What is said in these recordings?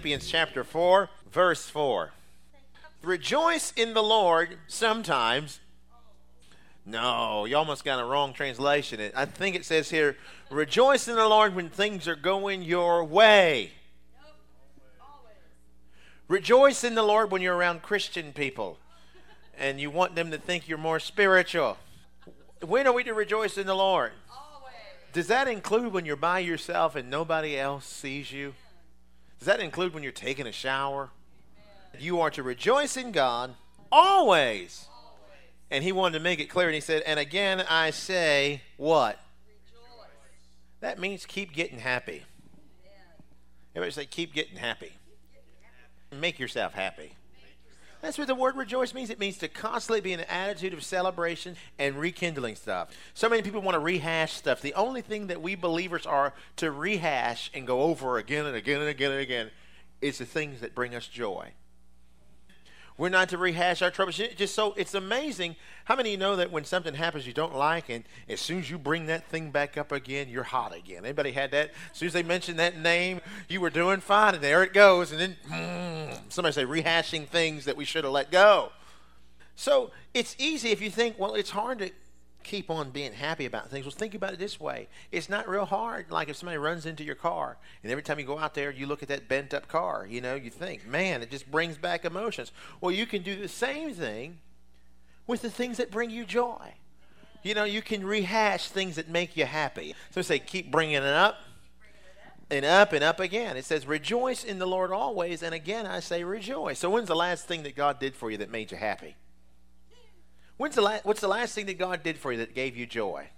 Philippians chapter 4, verse 4. Rejoice in the Lord sometimes. No, you almost got a wrong translation. I think it says here, rejoice in the Lord when things are going your way. Rejoice in the Lord when you're around Christian people and you want them to think you're more spiritual. When are we to rejoice in the Lord? Does that include when you're by yourself and nobody else sees you? Does that include when you're taking a shower? You are to rejoice in God always. And he wanted to make it clear, and he said, and again I say, what? Rejoice. That means keep getting happy. Everybody say, keep getting happy. Make yourself happy. That's what the word rejoice means. It means to constantly be in an attitude of celebration and rekindling stuff. So many people want to rehash stuff. The only thing that we believers are to rehash and go over again and again and again and again is the things that bring us joy. We're not to rehash our troubles. It's amazing. How many of you know that when something happens you don't like, and as soon as you bring that thing back up again, you're hot again? Anybody had that? As soon as they mentioned that name, you were doing fine, and there it goes. And then somebody say rehashing things that we should have let go. So it's easy if you think, well, it's hard to keep on being happy about things. Well, think about it this way. It's not real hard. Like if somebody runs into your car, and every time you go out there, you look at that bent up car, you think, man, it just brings back emotions. Well, you can do the same thing with the things that bring you joy. You can rehash things that make you happy. So say, keep bringing it up and up and up again. It says, rejoice in the Lord always, and again I say rejoice. So when's the last thing that God did for you that made you happy? What's the last thing that God did for you that gave you joy?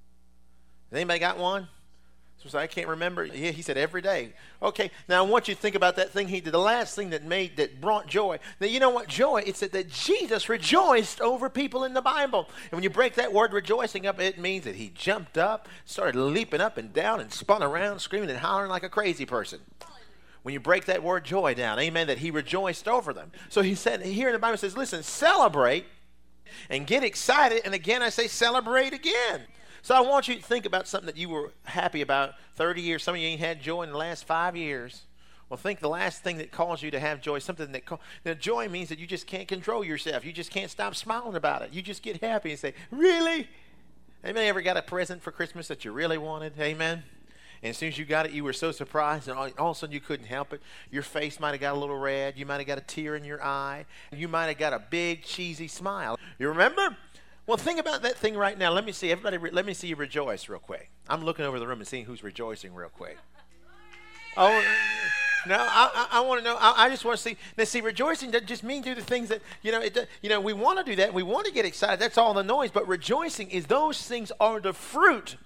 Has anybody got one? So I can't remember. Yeah, he said every day. Okay, now I want you to think about that thing he did. The last thing that brought joy. Now you know what joy? It's that Jesus rejoiced over people in the Bible. And when you break that word rejoicing up, it means that he jumped up, started leaping up and down, and spun around, screaming and hollering like a crazy person. When you break that word joy down, amen, that he rejoiced over them. So he said here in the Bible, it says, listen, celebrate and get excited, and again I say celebrate again. So I want you to think about something that you were happy about 30 years. Some of you ain't had joy in the last 5 years. Well, think the last thing that caused you to have joy, something that joy means that you just can't control yourself. You just can't stop smiling about it. You just get happy and say, really? Anybody ever got a present for Christmas that you really wanted? Amen? And as soon as you got it, you were so surprised, and all of a sudden you couldn't help it. Your face might have got a little red. You might have got a tear in your eye. You might have got a big, cheesy smile. You remember? Well, think about that thing right now. Let me see. Everybody, let me see you rejoice real quick. I'm looking over the room and seeing who's rejoicing real quick. Oh, no, I want to know. I just want to see. Now, see, rejoicing doesn't just mean do the things that, we want to do that. We want to get excited. That's all the noise. But rejoicing is those things are the fruit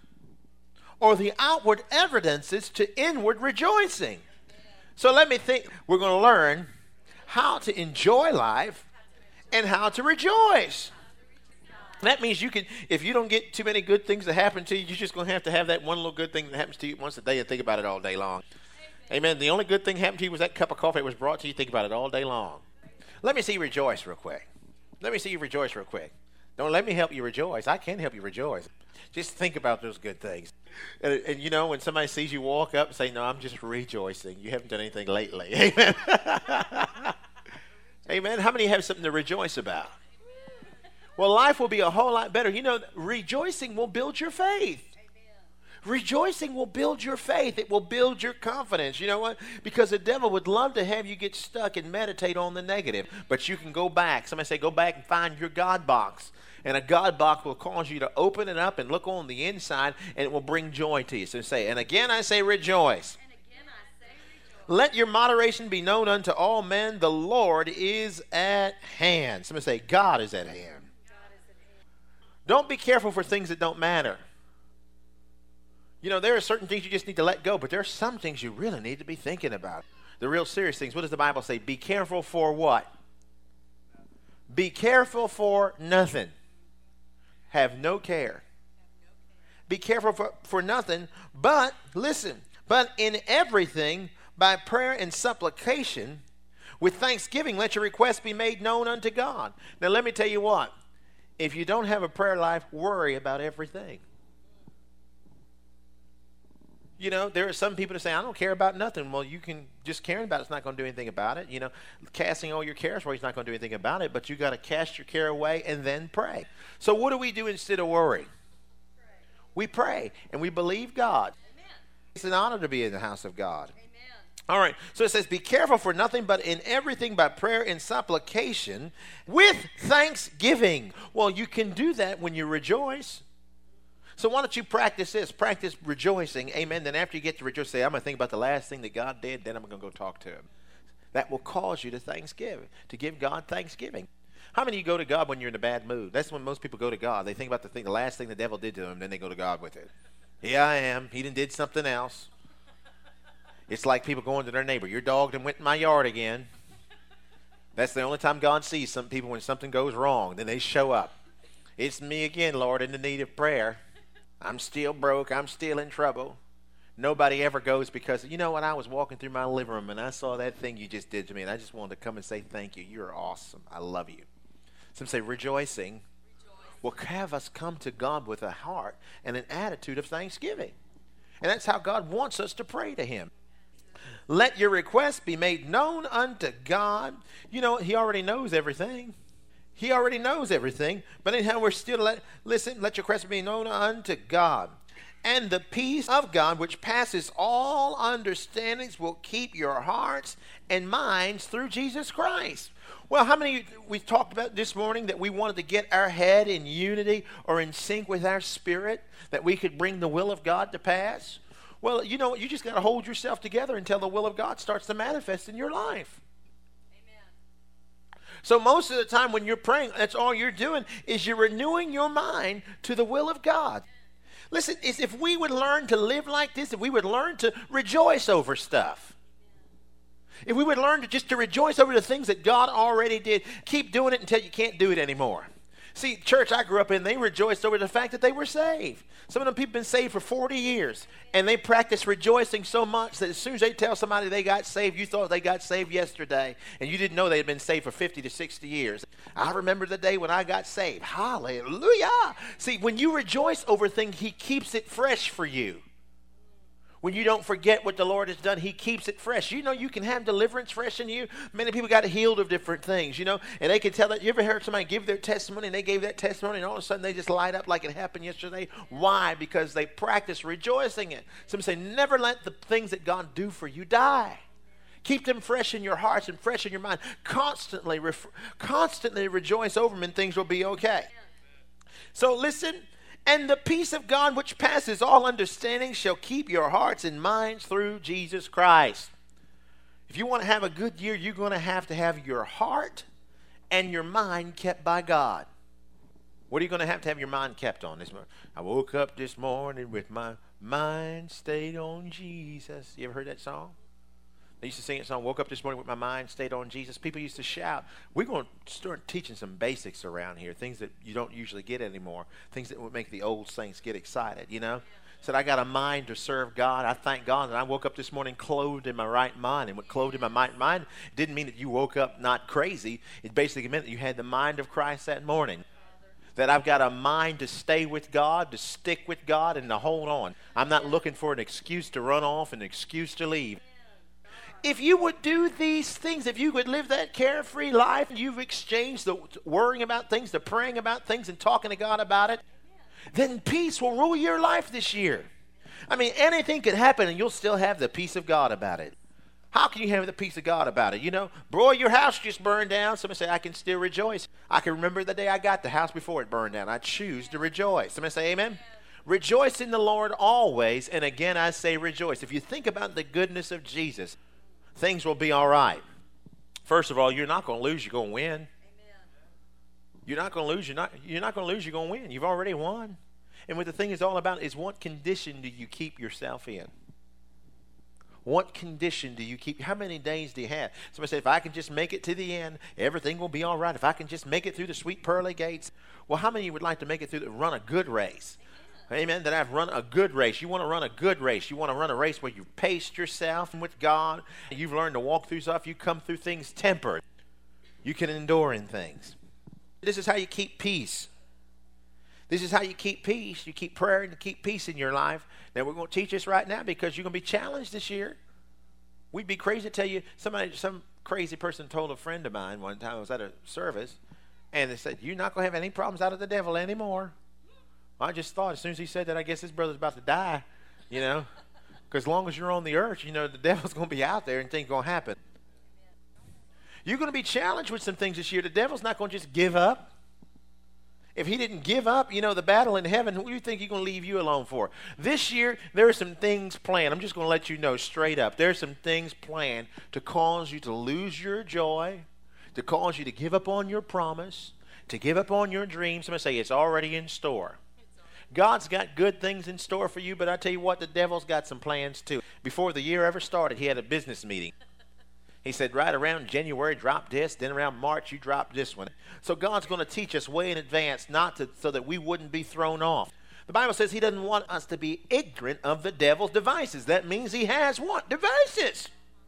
or the outward evidences to inward rejoicing. So let me think. We're going to learn how to enjoy life and how to rejoice. That means you can, if you don't get too many good things that happen to you, you're just going to have that one little good thing that happens to you once a day and think about it all day long. Amen. The only good thing happened to you was that cup of coffee that was brought to you. Think about it all day long. Let me see you rejoice real quick. Let me see you rejoice real quick. Don't let me help you rejoice. I can help you rejoice. Just think about those good things. And when somebody sees you walk up and say, no, I'm just rejoicing. You haven't done anything lately. Amen. Amen. How many have something to rejoice about? Well, life will be a whole lot better. Rejoicing will build your faith. Rejoicing will build your faith. It will build your confidence. You know what? Because the devil would love to have you get stuck and meditate on the negative. But you can go back. Somebody say, go back and find your God box. And a God box will cause you to open it up and look on the inside, and it will bring joy to you. So say, and again I say rejoice. Let your moderation be known unto all men. The Lord is at hand. Somebody say, God is at hand. Don't be careful for things that don't matter. There are certain things you just need to let go, but there are some things you really need to be thinking about. The real serious things. What does the Bible say? Be careful for what? Be careful for nothing. Have no care. Be careful for nothing, but, listen, but in everything, by prayer and supplication, with thanksgiving, let your requests be made known unto God. Now, let me tell you what. If you don't have a prayer life, worry about everything. You know, there are some people that say, I don't care about nothing. Well, you can just caring about it's not going to do anything about it. You know, casting all your cares away is not going to do anything about it, but you got to cast your care away and then pray. So what do we do instead of worry? We pray and we believe God. Amen. It's an honor to be in the house of God. Amen. All right, so it says, be careful for nothing, but in everything by prayer and supplication with thanksgiving. Well, you can do that when you rejoice. So why don't you practice this? Practice rejoicing. Amen. Then after you get to rejoice, say, I'm going to think about the last thing that God did, then I'm going to go talk to him. That will cause you to thanksgiving, to give God thanksgiving. How many of you go to God when you're in a bad mood? That's when most people go to God. They think about the last thing the devil did to them, then they go to God with it. Here I am. He did something else. It's like people going to their neighbor. Your dog done went in my yard again. That's the only time God sees some people when something goes wrong. Then they show up. It's me again, Lord, in the need of prayer. I'm still broke. I'm still in trouble. Nobody ever goes because, you know what, I was walking through my living room and I saw that thing you just did to me and I just wanted to come and say thank you. You're awesome. I love you. Some say rejoicing will have us come to God with a heart and an attitude of thanksgiving. And that's how God wants us to pray to him. Let your requests be made known unto God. You know, he already knows everything. He already knows everything. But anyhow, we're still, let your requests be known unto God. And the peace of God, which passes all understandings, will keep your hearts and minds through Jesus Christ. Well, how many we talked about this morning that we wanted to get our head in unity or in sync with our spirit, that we could bring the will of God to pass? Well, you know what? You just got to hold yourself together until the will of God starts to manifest in your life. Amen. So most of the time when you're praying, that's all you're doing is you're renewing your mind to the will of God. Listen, if we would learn to live like this, if we would learn to rejoice over stuff, if we would learn to rejoice over the things that God already did, keep doing it until you can't do it anymore. See, church I grew up in, they rejoiced over the fact that they were saved. Some of them people have been saved for 40 years, and they practice rejoicing so much that as soon as they tell somebody they got saved, you thought they got saved yesterday, and you didn't know they had been saved for 50 to 60 years. I remember the day when I got saved. Hallelujah. See, when you rejoice over things, he keeps it fresh for you. When you don't forget what the Lord has done, he keeps it fresh. You know, you can have deliverance fresh in you. Many people got healed of different things, you know, and they can tell that. You ever heard somebody give their testimony and they gave that testimony and all of a sudden they just light up like it happened yesterday? Why? Because they practice rejoicing it. Some say, never let the things that God do for you die. Keep them fresh in your hearts and fresh in your mind. Constantly rejoice over them and things will be okay. So listen. And the peace of God, which passes all understanding, shall keep your hearts and minds through Jesus Christ. If you want to have a good year, you're going to have your heart and your mind kept by God. What are you going to have your mind kept on this morning? I woke up this morning with my mind stayed on Jesus. You ever heard that song? They used to sing that song, woke up this morning with my mind stayed on Jesus. People used to shout. We're going to start teaching some basics around here, things that you don't usually get anymore, things that would make the old saints get excited, you know. Said, I got a mind to serve God. I thank God that I woke up this morning clothed in my right mind. And what clothed in my mind didn't mean that you woke up not crazy. It basically meant that you had the mind of Christ that morning. That I've got a mind to stay with God, to stick with God, and to hold on. I'm not looking for an excuse to run off, an excuse to leave. If you would do these things, if you would live that carefree life, and you've exchanged the worrying about things, the praying about things, and talking to God about it, then peace will rule your life this year. I mean, anything could happen, and you'll still have the peace of God about it. How can you have the peace of God about it? You know, bro, your house just burned down. Somebody say, I can still rejoice. I can remember the day I got the house before it burned down. I choose to rejoice. Somebody say amen. Rejoice in the Lord always, and again I say rejoice. If you think about the goodness of Jesus, things will be all right. First of all, you're not going to lose. You're going to win. Amen. You're not going to lose. You're not going to lose. You're going to win. You've already won. And what the thing is all about is what condition do you keep yourself in? What condition do you keep? How many days do you have? Somebody said, if I can just make it to the end, everything will be all right. If I can just make it through the sweet pearly gates. Well, how many of you would like to make it through, run a good race? Amen. That I've run a good race. You want to run a good race. You want to run a race where you've paced yourself with God. You've learned to walk through stuff. You come through things tempered. You can endure in things. This is how you keep peace. This is how you keep peace. You keep prayer and keep peace in your life. Now, we're going to teach this right now because you're going to be challenged this year. We'd be crazy to tell you. Some crazy person told a friend of mine one time, I was at a service, and they said, you're not going to have any problems out of the devil anymore. I just thought, as soon as he said that, I guess his brother's about to die, you know. Because as long as you're on the earth, you know, the devil's going to be out there and things going to happen. You're going to be challenged with some things this year. The devil's not going to just give up. If he didn't give up, you know, the battle in heaven, who do you think he's going to leave you alone for? This year, there are some things planned. I'm just going to let you know straight up. There are some things planned to cause you to lose your joy, to cause you to give up on your promise, to give up on your dreams. I'm going to say it's already in store. God's got good things in store for you, but I tell you what, the devil's got some plans too. Before the year ever started, he had a business meeting. He said, right around January, drop this. Then around March, you drop this one. So God's going to teach us way in advance so that we wouldn't be thrown off. The Bible says he doesn't want us to be ignorant of the devil's devices. That means he has what? Devices.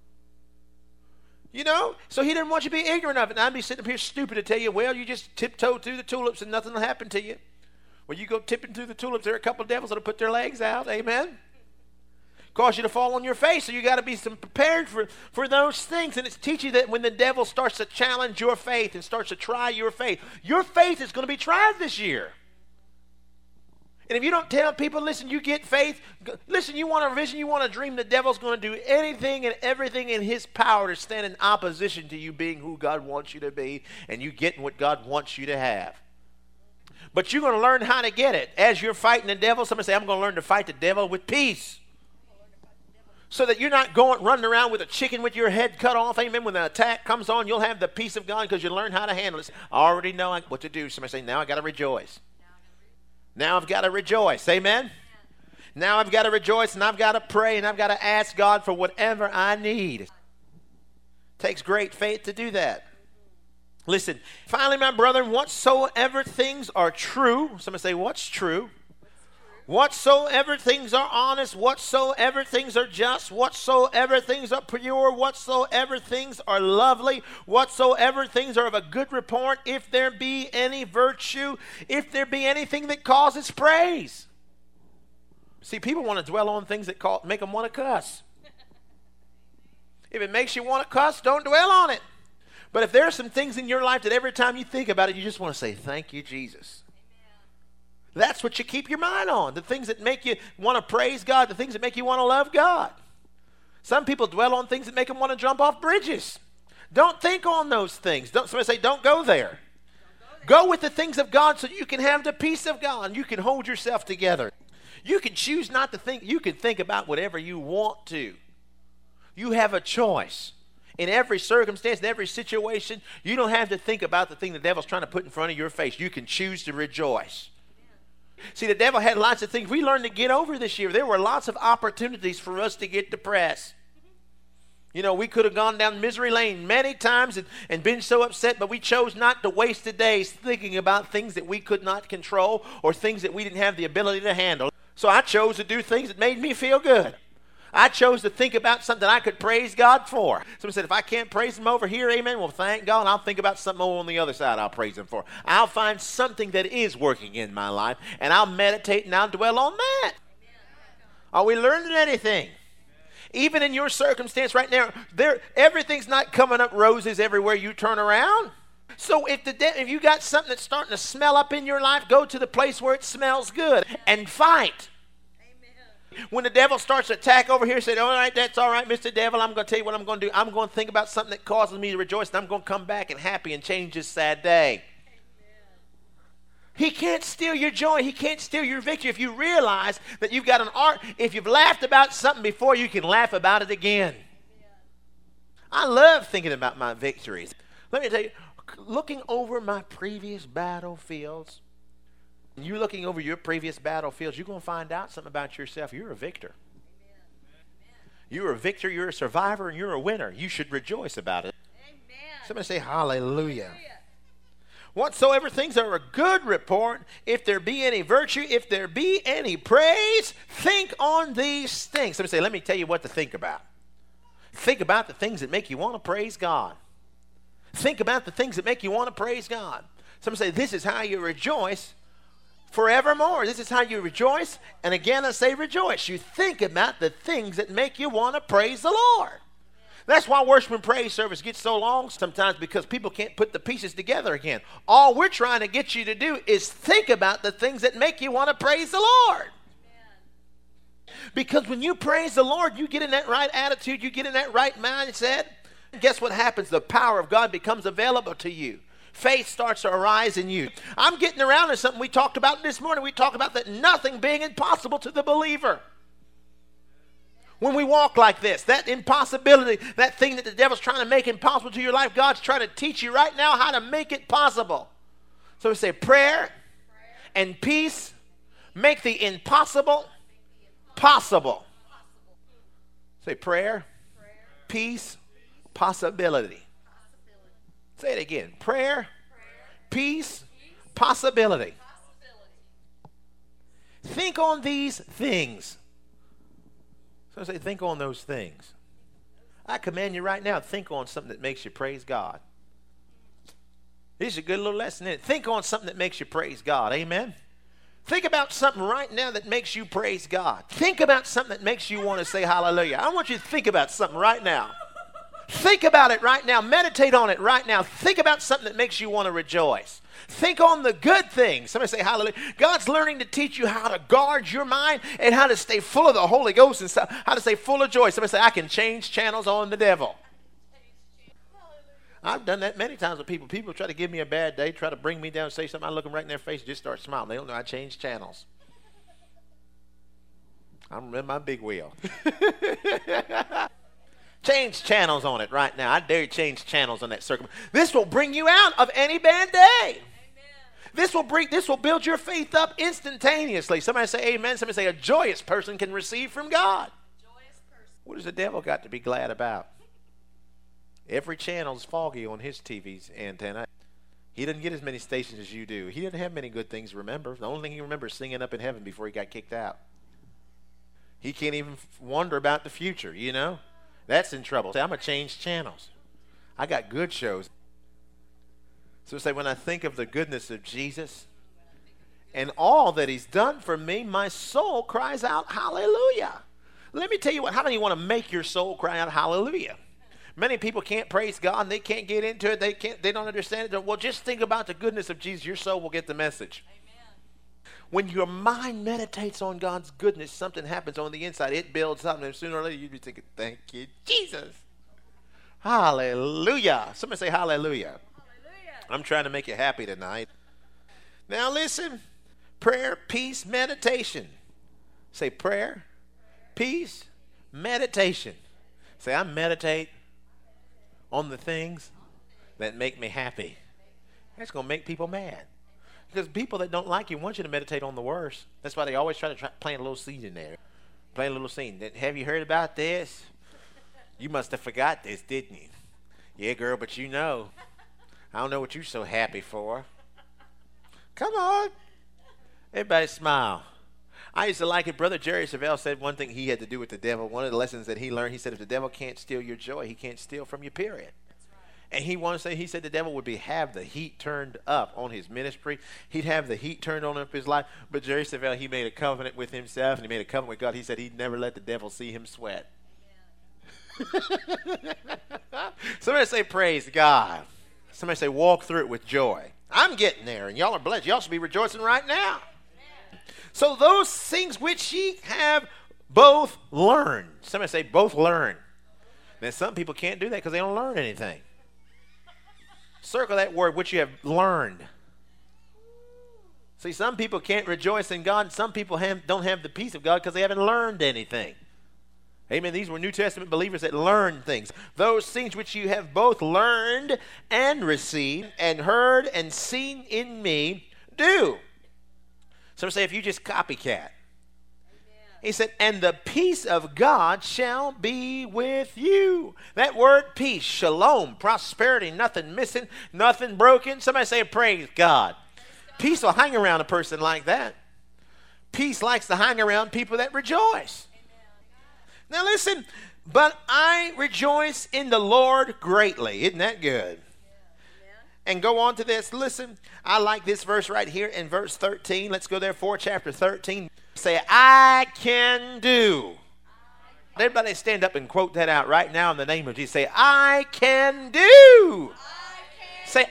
You know? So he doesn't want you to be ignorant of it. And I'd be sitting up here stupid to tell you, well, you just tiptoe through the tulips and nothing will happen to you. When you go tipping through the tulips, there are a couple of devils that will put their legs out. Amen? Cause you to fall on your face, so you got to be prepared for those things. And it's teaching that when the devil starts to challenge your faith and starts to try your faith is going to be tried this year. And if you don't tell people, listen, you get faith, listen, you want a vision, you want a dream, the devil's going to do anything and everything in his power to stand in opposition to you being who God wants you to be and you getting what God wants you to have. But you're going to learn how to get it. As you're fighting the devil, somebody say, I'm going to learn to fight the devil with peace. So that you're not running around with a chicken with your head cut off. Amen. When the attack comes on, you'll have the peace of God because you learn how to handle it. I already know what to do. Somebody say, now I got to rejoice. Now I've got to rejoice. Amen. Now I've got to rejoice and I've got to pray and I've got to ask God for whatever I need. It takes great faith to do that. Listen, finally, my brethren, whatsoever things are true. Somebody say, what's true? Whatsoever things are honest, whatsoever things are just, whatsoever things are pure, whatsoever things are lovely, whatsoever things are of a good report, if there be any virtue, if there be anything that causes praise. See, people want to dwell on things that make them want to cuss. If it makes you want to cuss, don't dwell on it. But if there are some things in your life that every time you think about it, you just want to say, thank you, Jesus. That's what you keep your mind on. The things that make you want to praise God, the things that make you want to love God. Some people dwell on things that make them want to jump off bridges. Don't think on those things. Somebody say, don't go there. Go with the things of God so you can have the peace of God and you can hold yourself together. You can choose not to think. You can think about whatever you want to. You have a choice. In every circumstance, in every situation, you don't have to think about the thing the devil's trying to put in front of your face. You can choose to rejoice. See, the devil had lots of things we learned to get over this year. There were lots of opportunities for us to get depressed. You know, we could have gone down misery lane many times and been so upset, but we chose not to waste the days thinking about things that we could not control or things that we didn't have the ability to handle. So I chose to do things that made me feel good. I chose to think about something I could praise God for. Somebody said, if I can't praise him over here, amen, well, thank God. I'll think about something over on the other side I'll praise him for. I'll find something that is working in my life, and I'll meditate and I'll dwell on that. Are we learning anything? Even in your circumstance right now, everything's not coming up roses everywhere you turn around. So if you got something that's starting to smell up in your life, go to the place where it smells good and fight. When the devil starts to attack over here, say, all right, that's all right, Mr. Devil, I'm going to tell you what I'm going to do. I'm going to think about something that causes me to rejoice, and I'm going to come back and happy and change this sad day. He can't steal your joy. He can't steal your victory. If you realize that you've got an art, if you've laughed about something before, you can laugh about it again. I love thinking about my victories. Let me tell you, looking over my previous battlefields, you looking over your previous battlefields, you're going to find out something about yourself. You're a victor. You're a victor, you're a survivor, and you're a winner. You should rejoice about it. Amen. Somebody say hallelujah. Whatsoever things are a good report, if there be any virtue, if there be any praise, think on these things. Somebody say, let me tell you what to think about. Think about the things that make you want to praise God. Think about the things that make you want to praise God. Somebody say, this is how you rejoice. forevermore. This is how you rejoice. And again, I say rejoice. You think about the things that make you want to praise the Lord. That's why worship and praise service gets so long sometimes, because people can't put the pieces together again. All we're trying to get you to do is think about the things that make you want to praise the Lord. Because when you praise the Lord, you get in that right attitude, you get in that right mindset. Guess what happens? The power of God becomes available to you. Faith starts to arise in you. I'm getting around to something we talked about this morning. We talked about that nothing being impossible to the believer. When we walk like this, that impossibility, that thing that the devil's trying to make impossible to your life, God's trying to teach you right now how to make it possible. So we say prayer and peace make the impossible possible. Say prayer, peace, possibility. Say it again. Prayer, peace, possibility. Think on these things. So I say, think on those things. I command you right now, think on something that makes you praise God. This is a good little lesson in it. Think on something that makes you praise God. Amen. Think about something right now that makes you praise God. Think about something that makes you want to say hallelujah. I want you to think about something right now. Think about it right now. Meditate on it right now. Think about something that makes you want to rejoice. Think on the good things. Somebody say hallelujah. God's learning to teach you how to guard your mind and how to stay full of the Holy Ghost and stuff, how to stay full of joy. Somebody say, I can change channels on the devil. I've done that many times with people. People try to give me a bad day, try to bring me down, say something. I look them right in their face and just start smiling. They don't know I changed channels. I'm in my big wheel. Change channels on it right now. I dare you change channels on that circle. This will bring you out of any bad day. This will build your faith up instantaneously. Somebody say amen. Somebody say a joyous person can receive from God. What does the devil got to be glad about? Every channel is foggy on his TV's antenna. He doesn't get as many stations as you do. He didn't have many good things to remember. The only thing he remembers is singing up in heaven before he got kicked out. He can't even wonder about the future, you know. That's in trouble. Say, I'm going to change channels. I got good shows. So say, when I think of the goodness of Jesus and all that he's done for me, my soul cries out, hallelujah. Let me tell you what, how many want to make your soul cry out, hallelujah? Many people can't praise God and they can't get into it. They don't understand it. Well, just think about the goodness of Jesus. Your soul will get the message. When your mind meditates on God's goodness, something happens on the inside. It builds up, and sooner or later you'll be thinking, thank you, Jesus. Hallelujah. Somebody say hallelujah. Hallelujah. I'm trying to make you happy tonight. Now listen, prayer, peace, meditation. Say prayer, peace, meditation. Say, I meditate on the things that make me happy. That's going to make people mad. Because people that don't like you want you to meditate on the worst. That's why they always try to plant a little seed in there. Plant a little seed. Have you heard about this? You must have forgot this, didn't you? Yeah, girl, but you know. I don't know what you're so happy for. Come on. Everybody smile. I used to like it. Brother Jerry Savelle said one thing he had to do with the devil. One of the lessons that he learned, he said, if the devil can't steal your joy, he can't steal from you, period. And he said the devil would have the heat turned up on his ministry. He'd have the heat turned on up his life. But Jerry Savelle, he made a covenant with himself and he made a covenant with God. He said he'd never let the devil see him sweat. Somebody say praise God. Somebody say walk through it with joy. I'm getting there and y'all are blessed. Y'all should be rejoicing right now. So those things which ye have both learned. Somebody say both learn. Now some people can't do that because they don't learn anything. Circle that word, which you have learned. See, some people can't rejoice in God. Some people don't have the peace of God because they haven't learned anything. Amen. These were New Testament believers that learned things. Those things which you have both learned and received and heard and seen in me, do. Some say, if you just copycat. He said, and the peace of God shall be with you. That word peace, shalom, prosperity, nothing missing, nothing broken. Somebody say, praise God. Peace will hang around a person like that. Peace likes to hang around people that rejoice. Now listen, but I rejoice in the Lord greatly. Isn't that good? and go on to this. Listen, I like this verse right here in verse 13. Let's go there, chapter 13. Say, I can do. Everybody stand up and quote that out right now in the name of Jesus. Say, I can do. Say,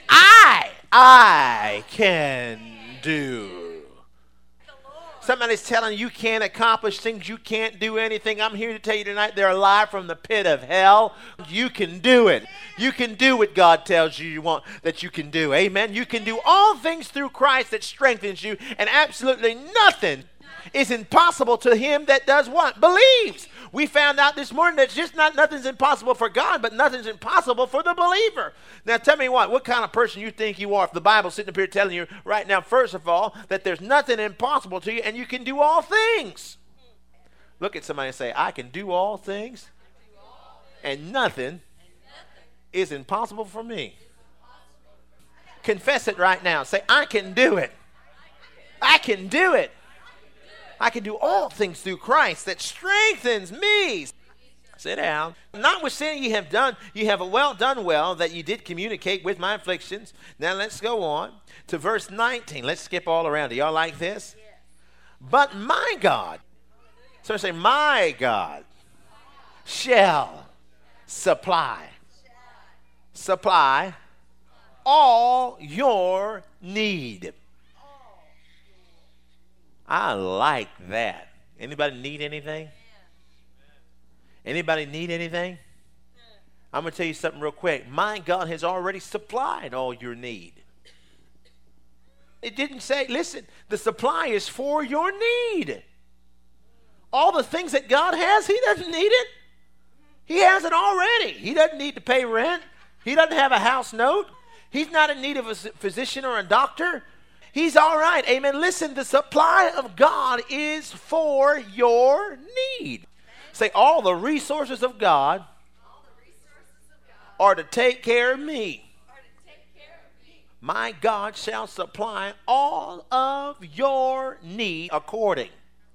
I can do. Somebody's telling you can't accomplish things, you can't do anything. I'm here to tell you tonight they're alive from the pit of hell. You can do it. You can do what God tells you that you can do. Amen. You can do all things through Christ that strengthens you, and absolutely nothing is impossible to him that does what? Believes. We found out this morning that just nothing's impossible for God, but nothing's impossible for the believer. Now tell me what kind of person you think you are if the Bible's sitting up here telling you right now, first of all, that there's nothing impossible to you and you can do all things. Look at somebody and say, I can do all things and nothing is impossible for me. Confess it right now. Say, I can do it. I can do it. I can do all things through Christ that strengthens me. Sit down. Notwithstanding you have done well that you did communicate with my afflictions. Now let's go on to verse 19. Let's skip all around. Do y'all like this? Yes. But my God, somebody say, my God shall supply all your need. I like that. Anybody need anything? Anybody need anything? I'm going to tell you something real quick. My God has already supplied all your need. It didn't say, listen, the supply is for your need. All the things that God has, he doesn't need it. He has it already. He doesn't need to pay rent. He doesn't have a house note. He's not in need of a physician or a doctor. He's all right. Amen. Listen, the supply of God is for your need. Say, all the resources of God are to take care of me. My God shall supply all of your need according.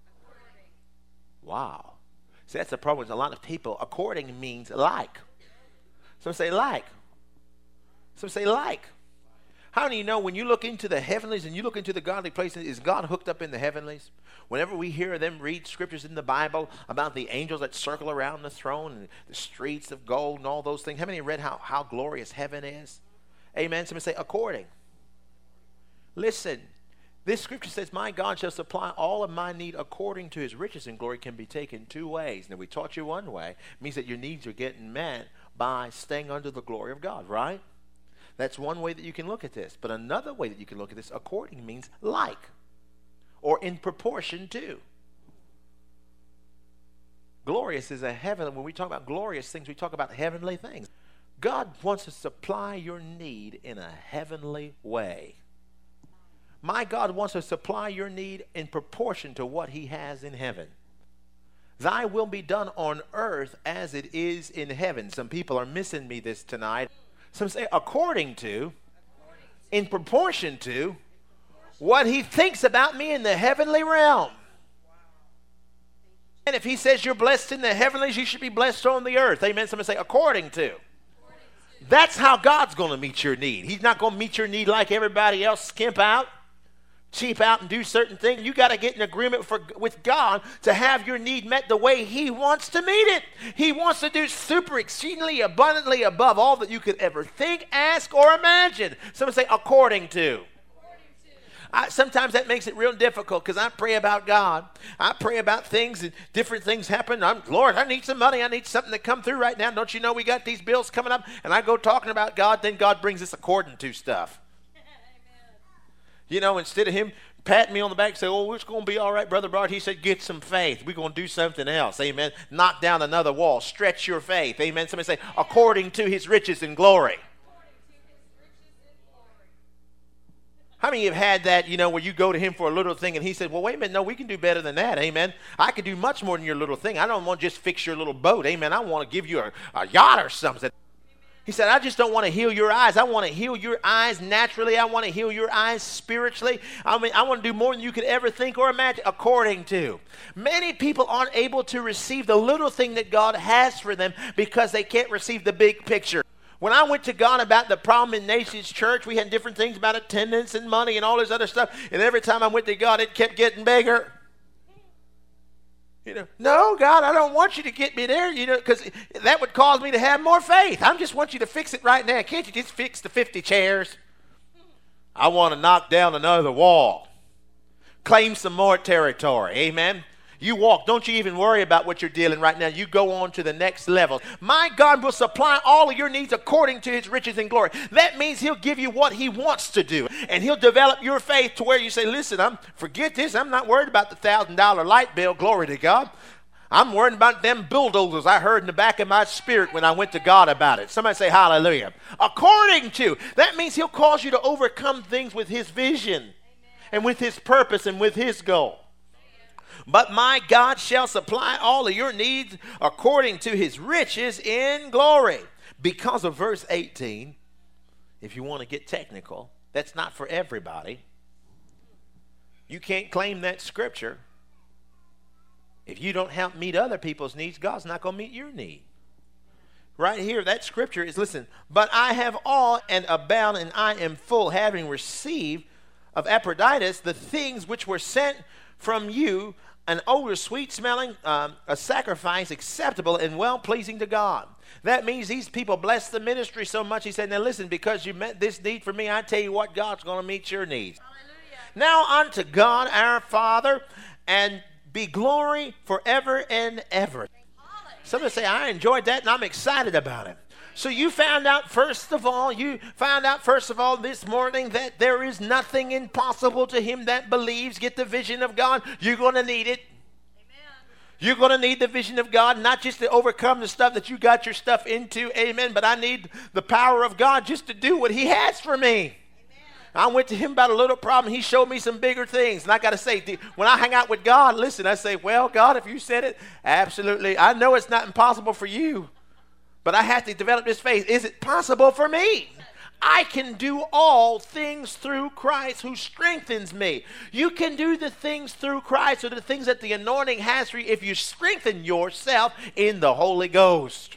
Wow. See, that's the problem with a lot of people. According means like. Some say like. Some say like. How do you know when you look into the heavenlies and you look into the godly places, is God hooked up in the heavenlies? Whenever we hear them read scriptures in the Bible about the angels that circle around the throne and the streets of gold and all those things, how many read how glorious heaven is? Amen. Somebody say, according. Listen, this scripture says, my God shall supply all of my need according to his riches and glory can be taken two ways. Now, we taught you one way. It means that your needs are getting met by staying under the glory of God, right? That's one way that you can look at this. But another way that you can look at this, according means like or in proportion to. Glorious is a heaven. When we talk about glorious things, we talk about heavenly things. God wants to supply your need in a heavenly way. My God wants to supply your need in proportion to what he has in heaven. Thy will be done on earth as it is in heaven. Some people are missing me this tonight. Some say according to, in proportion to, what he thinks about me in the heavenly realm. And if he says you're blessed in the heavenlies, you should be blessed on the earth. Amen. Somebody say according to. That's how God's going to meet your need. He's not going to meet your need like everybody else, skimp out, cheap out, and do certain things. You got to get in agreement with God to have your need met the way he wants to meet it. He wants to do super exceedingly abundantly above all that you could ever think, ask, or imagine. Someone say according to. Sometimes that makes it real difficult because I pray about God. I pray about things and different things happen. Lord, I need some money. I need something to come through right now. Don't you know we got these bills coming up? And I go talking about God, then God brings us according to stuff. You know, instead of him patting me on the back and say, oh, it's going to be all right, Brother Bart, he said, get some faith. We're going to do something else. Amen. Knock down another wall. Stretch your faith. Amen. Somebody say, according to his riches and glory. How many of you have had that, you know, where you go to him for a little thing and he said, well, wait a minute, no, we can do better than that, amen. I can do much more than your little thing. I don't want to just fix your little boat, amen. I want to give you a yacht or something. He said, I just don't want to heal your eyes. I want to heal your eyes naturally. I want to heal your eyes spiritually. I want to do more than you could ever think or imagine, according to. Many people aren't able to receive the little thing that God has for them because they can't receive the big picture. When I went to God about the problem in Nations Church, we had different things about attendance and money and all this other stuff. And every time I went to God, it kept getting bigger. No, God, I don't want you to get me there, because that would cause me to have more faith. I just want you to fix it right now. Can't you just fix the 50 chairs? I want to knock down another wall. Claim some more territory. Amen. You walk. Don't you even worry about what you're dealing right now. You go on to the next level. My God will supply all of your needs according to his riches and glory. That means he'll give you what he wants to do. And he'll develop your faith to where you say, listen, forget this. I'm not worried about the $1,000 light bill. Glory to God. I'm worried about them bulldozers I heard in the back of my spirit when I went to God about it. Somebody say hallelujah. According to. That means he'll cause you to overcome things with his vision and with his purpose and with his goal. But my God shall supply all of your needs according to his riches in glory. Because of verse 18, if you want to get technical, that's not for everybody. You can't claim that scripture. If you don't help meet other people's needs, God's not going to meet your need. Right here, that scripture is, listen, but I have all and abound, and I am full, having received of Epaphroditus the things which were sent from you, an odor sweet-smelling, a sacrifice acceptable and well-pleasing to God. That means these people bless the ministry so much. He said, now listen, because you met this need for me, I tell you what, God's going to meet your needs. Hallelujah. Now unto God our Father, and be glory forever and ever. Somebody say, I enjoyed that and I'm excited about it. So you found out first of all this morning that there is nothing impossible to him that believes. Get the vision of God. You're going to need it. Amen. You're going to need the vision of God, not just to overcome the stuff that you got your stuff into. Amen. But I need the power of God just to do what he has for me. Amen. I went to him about a little problem. He showed me some bigger things. And I got to say, when I hang out with God, listen, I say, well, God, if you said it, absolutely. I know it's not impossible for you. But I have to develop this faith. Is it possible for me? I can do all things through Christ who strengthens me. You can do the things through Christ, or the things that the anointing has for you, if you strengthen yourself in the Holy Ghost.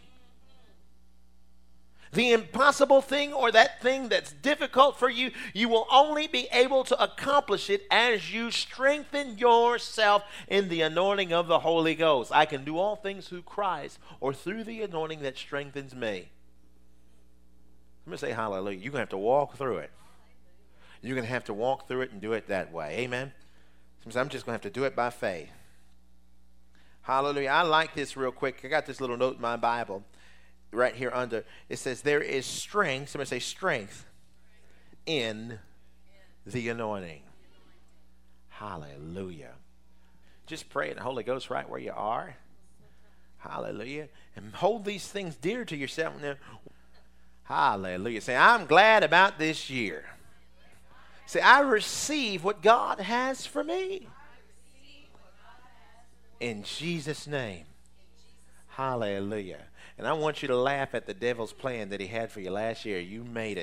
The impossible thing, or that thing that's difficult for you, you will only be able to accomplish it as you strengthen yourself in the anointing of the Holy Ghost. I can do all things through Christ, or through the anointing that strengthens me. I'm going to say hallelujah. You're going to have to walk through it. You're going to have to walk through it and do it that way. Amen? So I'm just going to have to do it by faith. Hallelujah. I like this real quick. I got this little note in my Bible. Right here under, it says, there is strength. Somebody say strength in the anointing. Hallelujah. Just pray in the Holy Ghost right where you are. Hallelujah. And hold these things dear to yourself. Hallelujah. Say, I'm glad about this year. Say, I receive what God has for me. In Jesus' name. Hallelujah. And I want you to laugh at the devil's plan that he had for you last year. You made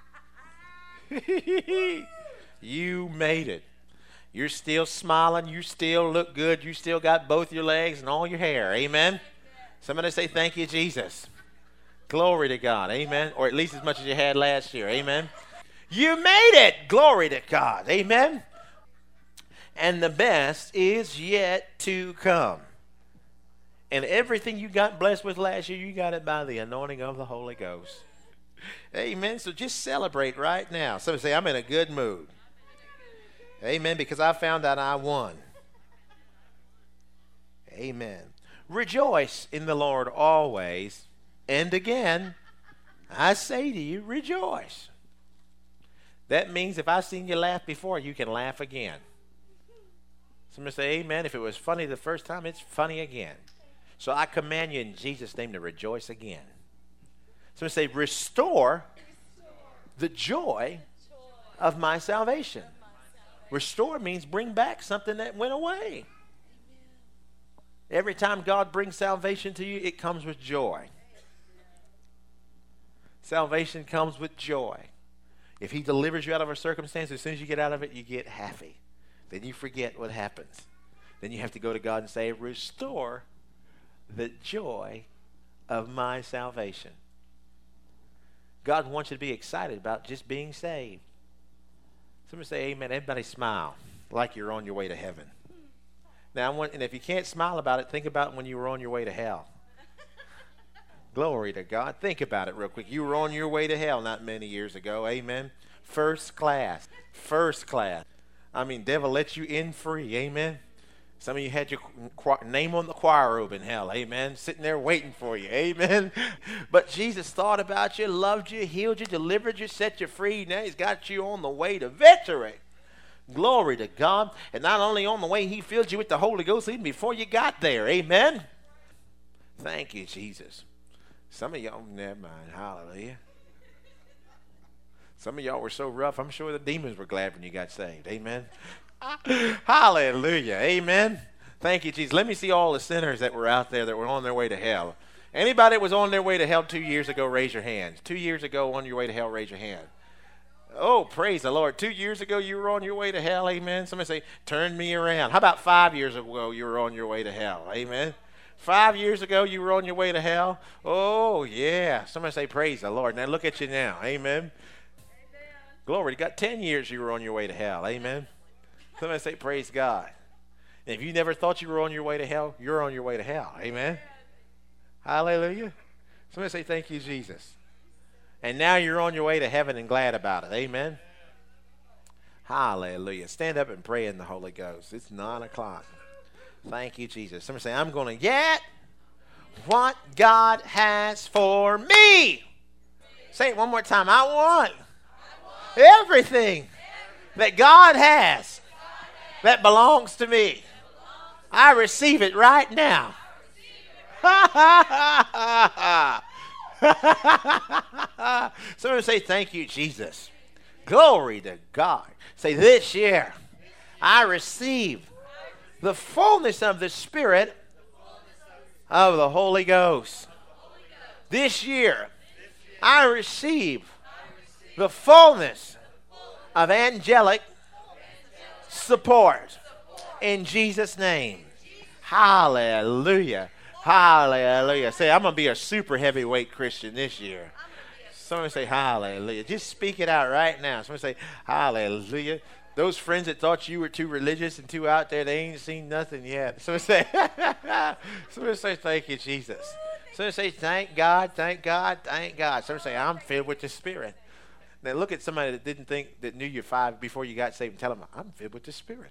it. You made it. You're still smiling. You still look good. You still got both your legs and all your hair. Amen? Somebody say, thank you, Jesus. Glory to God. Amen? Or at least as much as you had last year. Amen? You made it. Glory to God. Amen? And the best is yet to come. And everything you got blessed with last year, you got it by the anointing of the Holy Ghost. Amen. So just celebrate right now. Somebody say, I'm in a good mood. Amen. Because I found out I won. Amen. Rejoice in the Lord always. And again, I say to you, rejoice. That means if I've seen you laugh before, you can laugh again. Somebody say, amen. If it was funny the first time, it's funny again. So I command you in Jesus' name to rejoice again. Somebody say, restore the joy of my salvation. Restore means bring back something that went away. Every time God brings salvation to you, it comes with joy. Salvation comes with joy. If he delivers you out of a circumstance, as soon as you get out of it, you get happy. Then you forget what happens. Then you have to go to God and say, restore the joy of my salvation. God wants you to be excited about just being saved. Somebody say amen. Everybody smile like you're on your way to heaven. Now, and if you can't smile about it, think about when you were on your way to hell. Glory to God. Think about it real quick. You were on your way to hell not many years ago. Amen. First class. First class. I mean, devil let you in free. Amen. Some of you had your name on the choir robe in hell. Amen. Sitting there waiting for you. Amen. But Jesus thought about you, loved you, healed you, delivered you, set you free. Now he's got you on the way to victory. Glory to God. And not only on the way, he filled you with the Holy Ghost even before you got there. Amen. Thank you, Jesus. Some of y'all, never mind. Hallelujah. Some of y'all were so rough, I'm sure the demons were glad when you got saved. Amen. Hallelujah. Amen. Thank you, Jesus. Let me see all the sinners that were out there that were on their way to hell. Anybody that was on their way to hell 2 years ago, raise your hands. 2 years ago on your way to hell, raise your hand. Oh, praise the Lord. 2 years ago, you were on your way to hell. Amen. Somebody say, turn me around. How about 5 years ago, you were on your way to hell? Amen. 5 years ago, you were on your way to hell. Oh, yeah. Somebody say, praise the Lord. Now look at you now. Amen. Glory. You got 10 years you were on your way to hell. Amen. Somebody say, praise God. And if you never thought you were on your way to hell, you're on your way to hell. Amen. Hallelujah. Somebody say, thank you, Jesus. And now you're on your way to heaven and glad about it. Amen. Hallelujah. Stand up and pray in the Holy Ghost. It's 9 o'clock. Thank you, Jesus. Somebody say, I'm going to get what God has for me. Say it one more time. I want everything that God has that belongs to me. I receive it right now. Somebody say, thank you, Jesus. Glory to God. Say, this year I receive the fullness of the Spirit of the Holy Ghost. This year I receive the fullness of angelic support in Jesus' name. Hallelujah. Hallelujah. Say, I'm going to be a super heavyweight Christian this year. Somebody say hallelujah. Just speak it out right now. Somebody say hallelujah. Those friends that thought you were too religious and too out there, they ain't seen nothing yet. Somebody say thank you, Jesus. Somebody say thank God, thank God, thank God. Somebody say I'm filled with the Spirit. Now look at somebody that didn't think, that knew you 5 before you got saved, and tell them, I'm filled with the Spirit.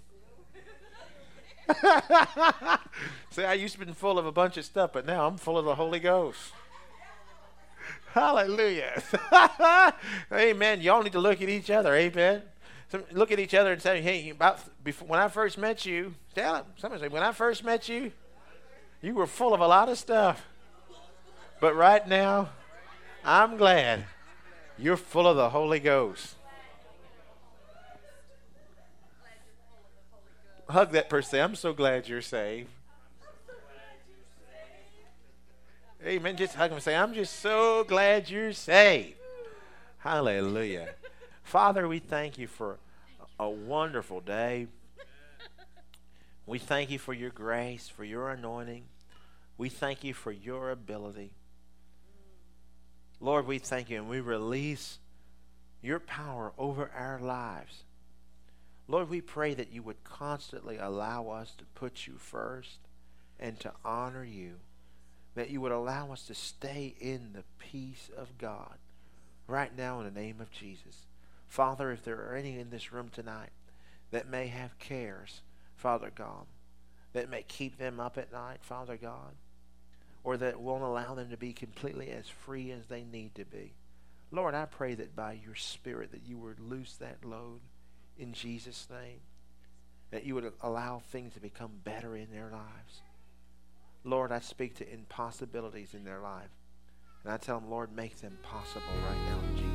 See, I used to be full of a bunch of stuff, but now I'm full of the Holy Ghost. Hallelujah. Amen. Y'all need to look at each other. Amen. So look at each other and say, hey, before, when I first met you, tell them. Somebody say, when I first met you, you were full of a lot of stuff. But right now, I'm glad you're full of the Holy Ghost. Hug that person. Say, I'm so glad you're saved. Amen. Just hug them and say, I'm just so glad you're saved. Hallelujah. Father, we thank you for a wonderful day. We thank you for your grace, for your anointing. We thank you for your ability. Lord, we thank you and we release your power over our lives. Lord, we pray that you would constantly allow us to put you first and to honor you. That you would allow us to stay in the peace of God right now in the name of Jesus. Father, if there are any in this room tonight that may have cares, Father God, that may keep them up at night, Father God, or that won't allow them to be completely as free as they need to be. Lord, I pray that by your Spirit that you would loose that load in Jesus' name, that you would allow things to become better in their lives. Lord, I speak to impossibilities in their life, and I tell them, Lord, make them possible right now in Jesus' name.